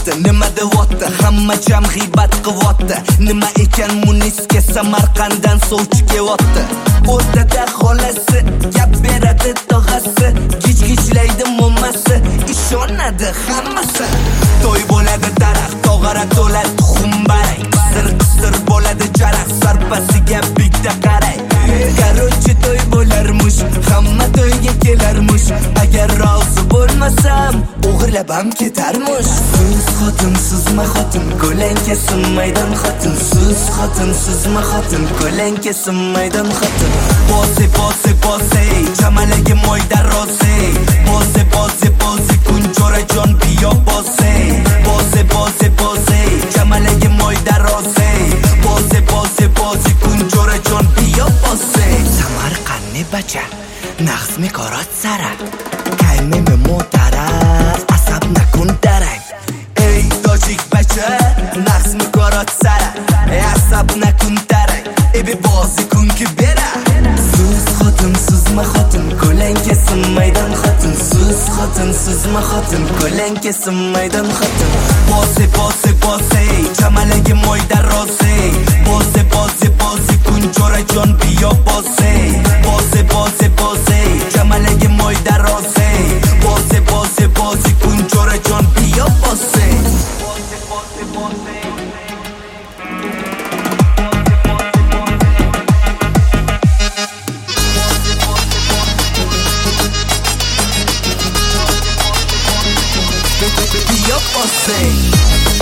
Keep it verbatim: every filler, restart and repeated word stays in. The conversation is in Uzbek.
qilyapti, nima deyapti? Hamma jam g'iybat qilyapti. Nima ekan Munisga Samarqanddan sovchi kelyapti? O'rtada xolasi, gap beradi tog'asi, gich-gichlaydi mo'masi, ishonadi hammasi. To'y bo'ladi daraxt, tog'ara to'ladi tuxum barak, qisir-qisir bo'ladi jaraq, sarpasiga bitta qarang. Garochi to'y bo'larmish, hamma to'yga kelarmish. Agar rozi bo'lmasam, o'g'irlab ham ketarmish. Siz xotin, sizma xotin, ko'lanka sinmaydan xotin. Siz xotin, sizma xotin, ko'lanka sinmaydan xotin. Bozi, bozi, bozi, chamalagi moyda rozi. Bozi, bozi, bozi, kunjorajon biyo bozi. Bozi, bozi, bozi, chamalagi moyda rozi. Bozi, bozi, bozi, kunjorajon biyo bozi. Samarqandni bacha, naqs mikorat sara, kaymi mo'taraz, asab nakun darang. Ey tojik bacha, naqs mikorat sara, asab nakun darang. Ebi bozi kunki bera. Siz xotin, sizma xotin, ko'lanka sinmaydan xotin. Siz xotin, sizma xotin, ko'lanka sinmaydan xotin. Bozi, bozi, bozi, chamalagi moyda rozi. Bozi, bozi, bozi, kunjorajon biyo bozi. Bozi, bozi, bozi, chamalagi moyda rozi. Bozi, bozi, bozi, kunjorajon biyo bozi. Bozi, bozi, bozi. Biyo bozi.